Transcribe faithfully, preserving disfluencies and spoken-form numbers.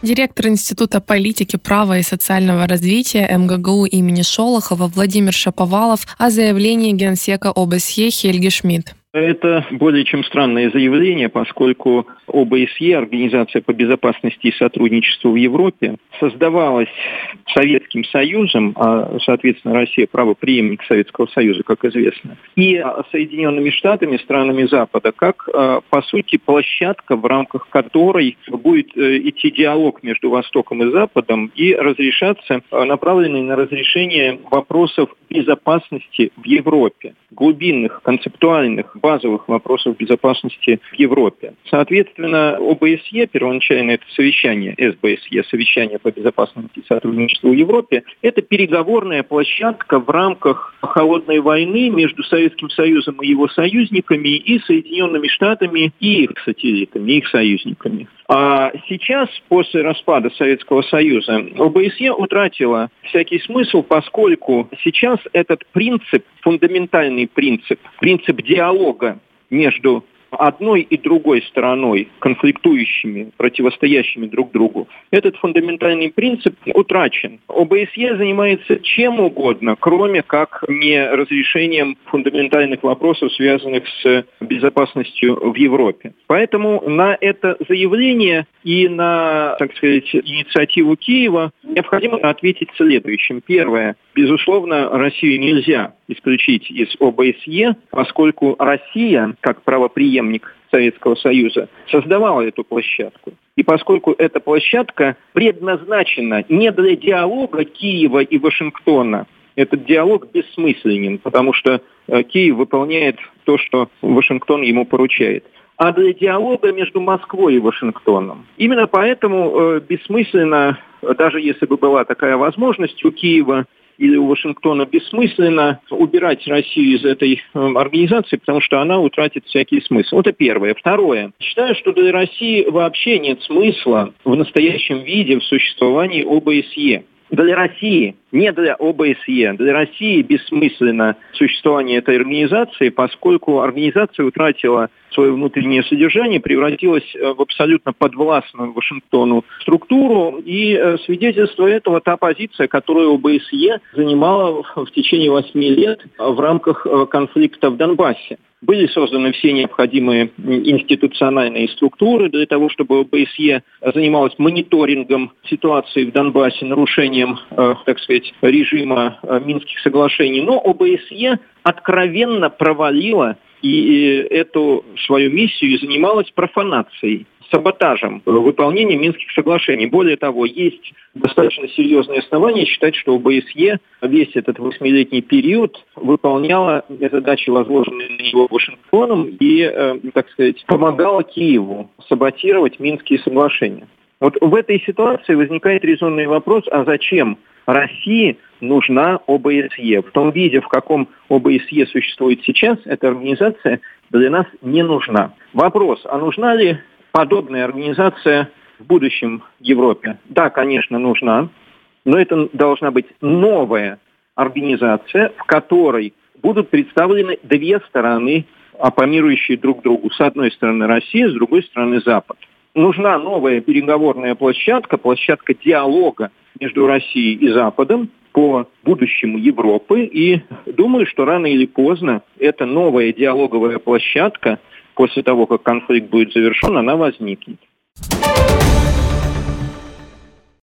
Директор Института политики, права и социального развития эм гэ гэ у имени Шолохова Владимир Шаповалов о заявлении генсека о бэ эс е Хельги Шмидт. Это более чем странное заявление, поскольку о бэ эс е, Организация по безопасности и сотрудничеству в Европе, создавалась Советским Союзом, а, соответственно, Россия правопреемник Советского Союза, как известно, и Соединенными Штатами, странами Запада, как, по сути, площадка, в рамках которой будет идти диалог между Востоком и Западом и разрешаться, направленный на разрешение вопросов безопасности в Европе, глубинных, концептуальных, базовых вопросов безопасности в Европе. Соответственно, о бэ эс е, первоначально это совещание, эс бэ эс е, совещание по безопасности и сотрудничеству в Европе, это переговорная площадка в рамках холодной войны между Советским Союзом и его союзниками и Соединенными Штатами и их сателлитами, их союзниками. А сейчас, после распада Советского Союза, о бэ эс е утратила всякий смысл, поскольку сейчас этот принцип, фундаментальный принцип, принцип диалога между одной и другой стороной, конфликтующими, противостоящими друг другу, этот фундаментальный принцип утрачен. о бэ эс е занимается чем угодно, кроме как не разрешением фундаментальных вопросов, связанных с безопасностью в Европе. Поэтому на это заявление и на, так сказать, инициативу Киева необходимо ответить следующим. Первое. Безусловно, Россию нельзя исключить из о бэ эс е, поскольку Россия, как правопреемник Советского Союза, создавала эту площадку. И поскольку эта площадка предназначена не для диалога Киева и Вашингтона, этот диалог бессмысленен, потому что Киев выполняет то, что Вашингтон ему поручает, а для диалога между Москвой и Вашингтоном. Именно поэтому э, бессмысленно, даже если бы была такая возможность у Киева или у Вашингтона, бессмысленно убирать Россию из этой э, организации, потому что она утратит всякий смысл. Это первое. Второе. Считаю, что для России вообще нет смысла в настоящем виде в существовании о бэ эс е. Для России, не для о бэ эс е, для России бессмысленно существование этой организации, поскольку организация утратила свое внутреннее содержание, превратилась в абсолютно подвластную Вашингтону структуру, и свидетельство этого та позиция, которую о бэ эс е занимала в течение восьми лет в рамках конфликта в Донбассе. Были созданы все необходимые институциональные структуры для того, чтобы о бэ эс е занималась мониторингом ситуации в Донбассе, нарушением, э, так сказать, режима э, Минских соглашений. Но о бэ эс е откровенно провалила и эту свою миссию и занималась профанацией, саботажем выполнения Минских соглашений. Более того, есть достаточно серьезные основания считать, что о бэ эс е весь этот восьмилетний период выполняла задачи, возложенные на него Вашингтоном, и, э, так сказать, помогала Киеву саботировать Минские соглашения. Вот в этой ситуации возникает резонный вопрос, а зачем России нужна о бэ эс е? В том виде, в каком о бэ эс е существует сейчас, эта организация для нас не нужна. Вопрос, а нужна ли подобная организация в будущем Европе? Да, конечно, нужна, но это должна быть новая организация, в которой будут представлены две стороны, оппонирующие друг другу. С одной стороны Россия, с другой стороны Запад. Нужна новая переговорная площадка, площадка диалога между Россией и Западом по будущему Европы. И думаю, что рано или поздно эта новая диалоговая площадка, после того, как конфликт будет завершен, она возникнет.